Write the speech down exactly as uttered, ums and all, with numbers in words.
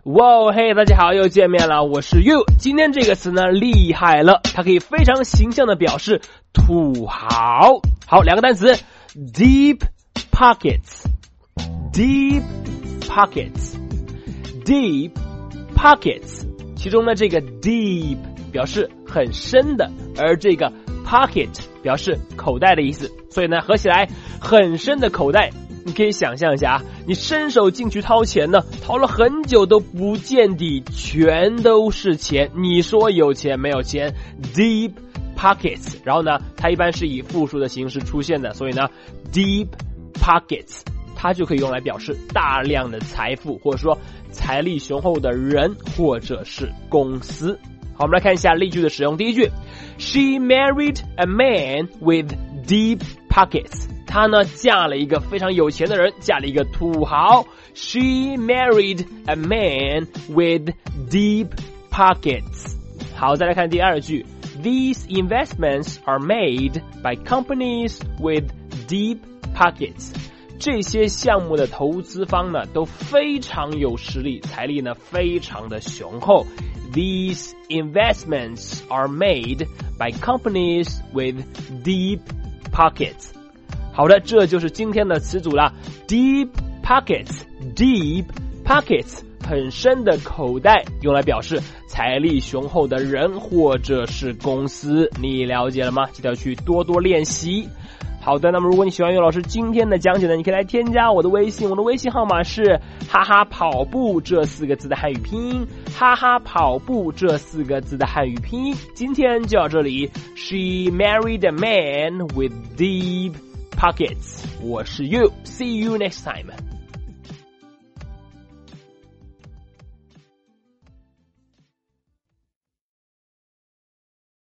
哇嘿，大家好，又见面了，我是 You。今天这个词呢厉害了，它可以非常形象的表示土豪。好，两个单词 ，deep pockets，deep pockets，deep pockets。其中呢，这个 deep 表示很深的，而这个 pocket 表示口袋的意思，所以呢，合起来很深的口袋。你可以想象一下啊，你伸手进去掏钱呢，掏了很久都不见底，全都是钱。你说有钱没有钱 ？Deep pockets， 然后呢，它一般是以复数的形式出现的，所以呢 ，deep pockets 它就可以用来表示大量的财富，或者说财力雄厚的人或者是公司。好，我们来看一下例句的使用。第一句 ，She married a man with deep pockets。她呢嫁了一个非常有钱的人，嫁了一个土豪。She married a man with deep pockets。好，再来看第二句 ，These investments are made by companies with deep pockets。这些项目的投资方呢都非常有实力，财力呢非常的雄厚。These investments are made by companies with deep pockets。好的，这就是今天的词组了。Deep pockets， deep pockets， 很深的口袋，用来表示财力雄厚的人或者是公司。你了解了吗？记得去多多练习。好的，那么如果你喜欢岳老师今天的讲解呢，你可以来添加我的微信，我的微信号码是哈哈跑步这四个字的汉语拼音，哈哈跑步这四个字的汉语拼音。今天就到这里。She married a man with deep pockets。我是 You，see you next time。